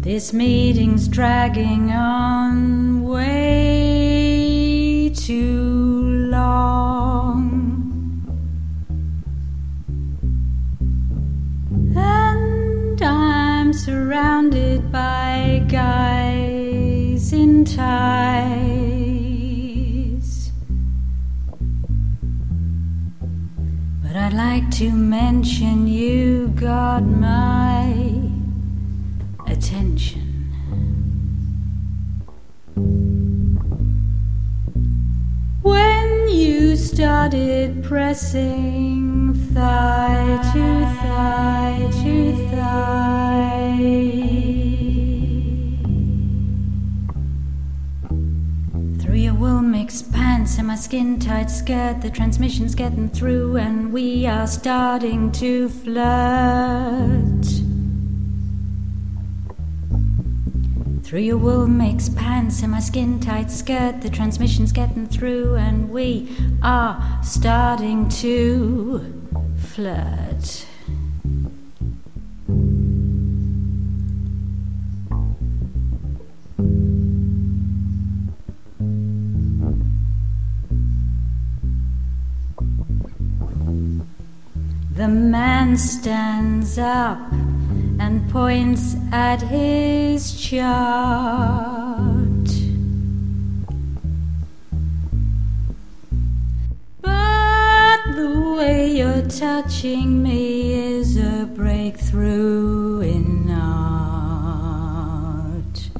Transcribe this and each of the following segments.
This meeting's dragging on way too long, and I'm surrounded by guys in ties. But I'd like to mention you got my attention. When you started pressing thigh to thigh to thigh, through your wool mixed pants and my skin tight skirt, the transmission's getting through and we are starting to flirt. Through your wool mixed pants and my skin tight skirt, the transmission's getting through and we are starting to flirt. The man stands up and points at his chart. But the way you're touching me is a breakthrough in art.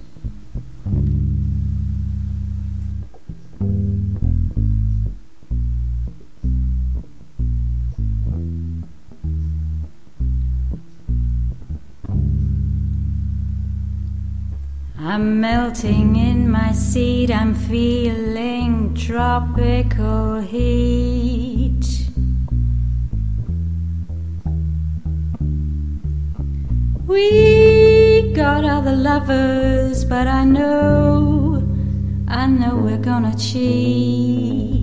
I'm melting in my seat, I'm feeling tropical heat. We got other lovers, but I know we're gonna cheat.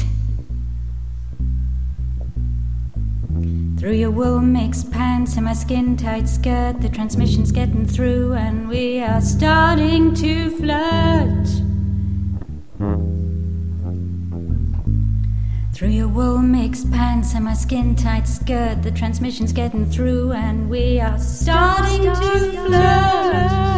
Through your wool mixed pants and my skin tight skirt, the transmission's getting through and we are starting to flirt. Through your wool mixed pants and my skin tight skirt, the transmission's getting through and we are starting to flirt.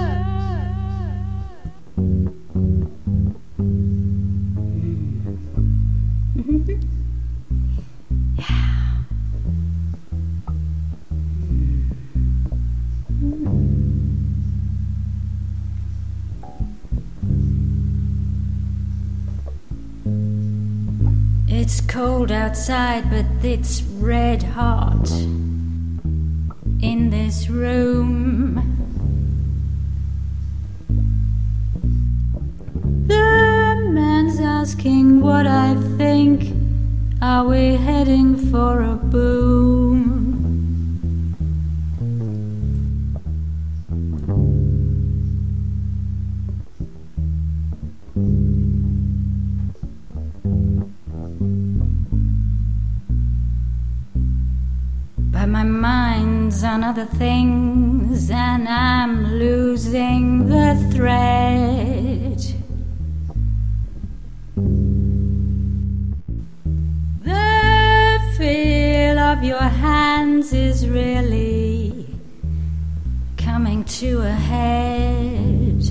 It's cold outside, but it's red hot in this room. The man's asking what I think. Are we heading for a boom? But my mind's on other things and I'm losing the thread. The feel of your hands is really coming to a head.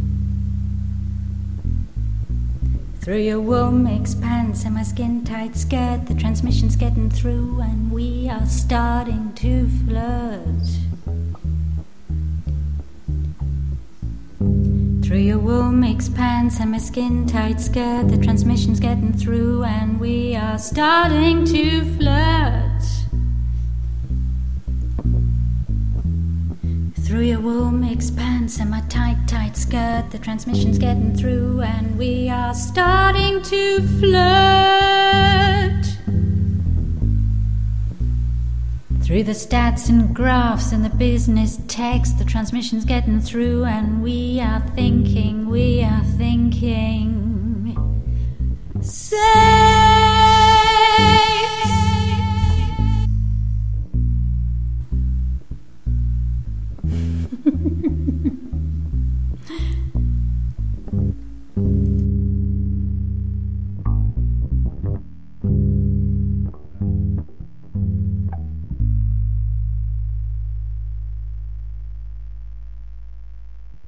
Through your wool mixed pants and my skin tight skirt, the transmission's getting through and we are starting to flirt. Through your wool mixed pants and my skin tight skirt, the transmission's getting through and we are starting to flirt. Through your wool mixed pants and my tight skirt, the transmission's getting through and we are starting to flirt. Through the stats and graphs and the business text, the transmission's getting through and we are thinking we